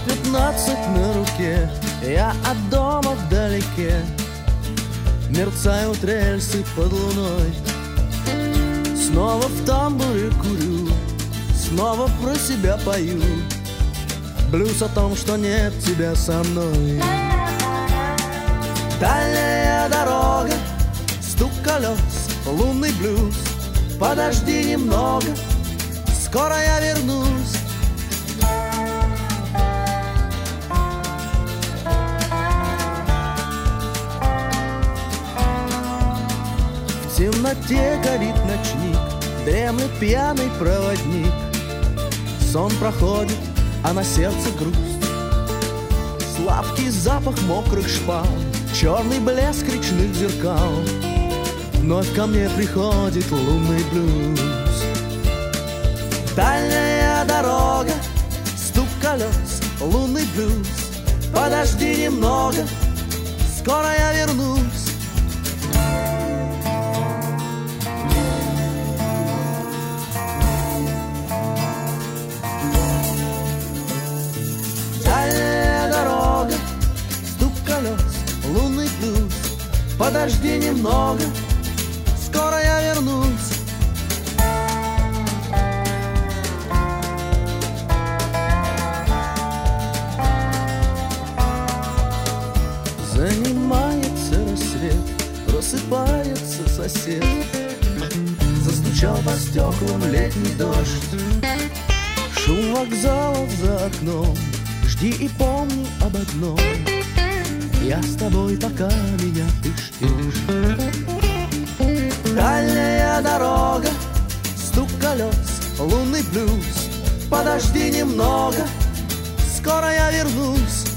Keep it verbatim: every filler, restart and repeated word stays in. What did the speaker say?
пятнадцать на руке, я от дома вдалеке. Мерцают рельсы под луной. Снова в тамбуре курю, снова про себя пою. Блюз о том, что нет тебя со мной. Дальняя дорога, стук колес, лунный блюз. Подожди немного, скоро я вернусь. В темноте горит ночник, дремлет пьяный проводник. Сон проходит, а на сердце грусть. Сладкий запах мокрых шпал, черный блеск речных зеркал. Вновь ко мне приходит лунный блюз. Дальняя дорога, стук колес, лунный блюз. Подожди немного, скоро я вернусь. Лунный блюз, подожди немного, скоро я вернусь. Занимается рассвет, просыпается сосед. Застучал по стеклам летний дождь. Шум вокзалов за окном, жди и помни об одном: я с тобой, пока меня ты ждешь. Дальняя дорога, стук колес, лунный блюз. Подожди немного, скоро я вернусь.